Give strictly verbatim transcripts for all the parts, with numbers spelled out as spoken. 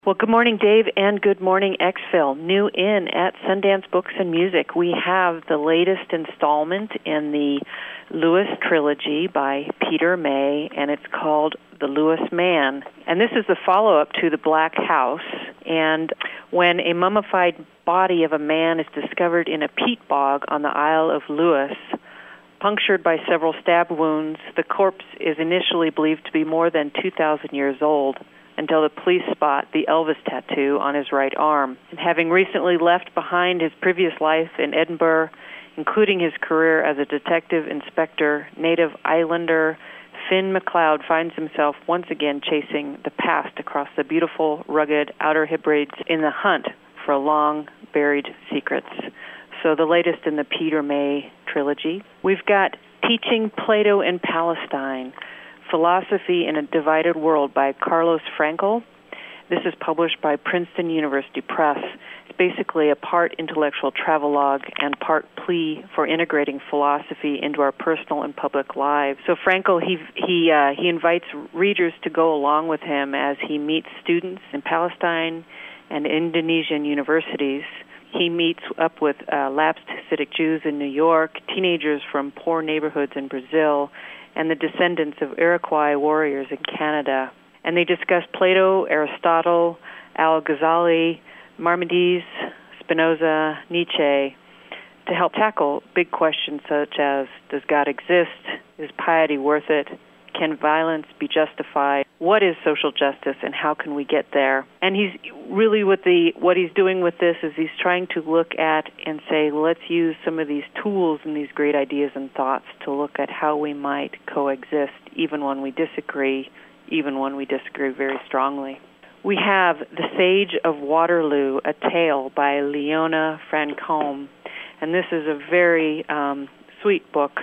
Well, good morning, Dave, and good morning, Exville. New in at Sundance Books and Music, we have the latest installment in the Lewis trilogy by Peter May, and it's called The Lewis Man. And this is the follow-up to The Black House. And when a mummified body of a man is discovered in a peat bog on the Isle of Lewis, punctured by several stab wounds, the corpse is initially believed to be more than two thousand years old, until the police spot the Elvis tattoo on his right arm. And having recently left behind his previous life in Edinburgh, including his career as a detective inspector, native islander Finn McLeod finds himself once again chasing the past across the beautiful, rugged Outer Hebrides in the hunt for long buried secrets. So the latest in the Peter May trilogy. We've got Teaching Plato in Palestine, Philosophy in a Divided World by Carlos Frankel. This is published by Princeton University Press. It's basically a part intellectual travelogue and part plea for integrating philosophy into our personal and public lives. So Frankel, he he uh, he invites readers to go along with him as he meets students in Palestine and Indonesian universities. He meets up with uh, lapsed Hasidic Jews in New York, teenagers from poor neighborhoods in Brazil, and the descendants of Iroquois warriors in Canada. And they discuss Plato, Aristotle, Al-Ghazali, Maimonides, Spinoza, Nietzsche, to help tackle big questions such as, does God exist? Is piety worth it? Can violence be justified? What is social justice, and how can we get there? And he's really, with the what he's doing with this is he's trying to look at and say, let's use some of these tools and these great ideas and thoughts to look at how we might coexist, even when we disagree, even when we disagree very strongly. We have The Sage of Waterloo, a Tale by Leona Francombe, and this is a very um, sweet book.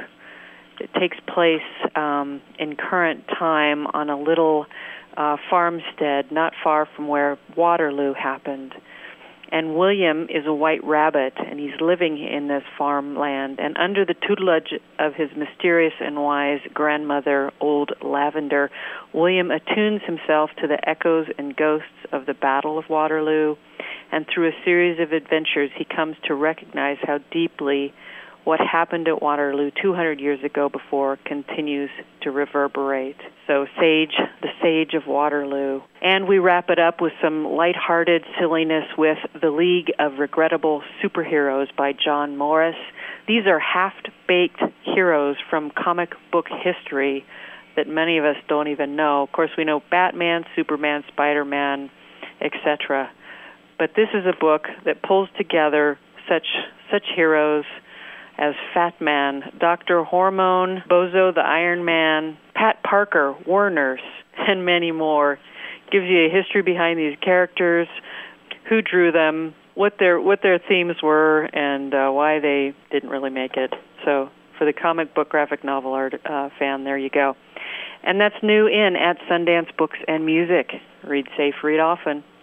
It takes place um, in current time on a little uh, farmstead not far from where Waterloo happened. And William is a white rabbit, and he's living in this farmland. And under the tutelage of his mysterious and wise grandmother, Old Lavender, William attunes himself to the echoes and ghosts of the Battle of Waterloo. And through a series of adventures, he comes to recognize how deeply what happened at Waterloo two hundred years ago before continues to reverberate. So Sage, The Sage of Waterloo. And we wrap it up with some lighthearted silliness with The League of Regrettable Superheroes by John Morris. These are half-baked heroes from comic book history that many of us don't even know. Of course, we know Batman, Superman, Spider-Man, et cetera. But this is a book that pulls together such such heroes as Fat Man, Doctor Hormone, Bozo the Iron Man, Pat Parker, War Nurse, and many more. Gives you a history behind these characters, who drew them, what their what their themes were, and uh, why they didn't really make it. So for the comic book graphic novel art uh, fan, there you go. And that's new in at Sundance Books and Music. Read safe, read often.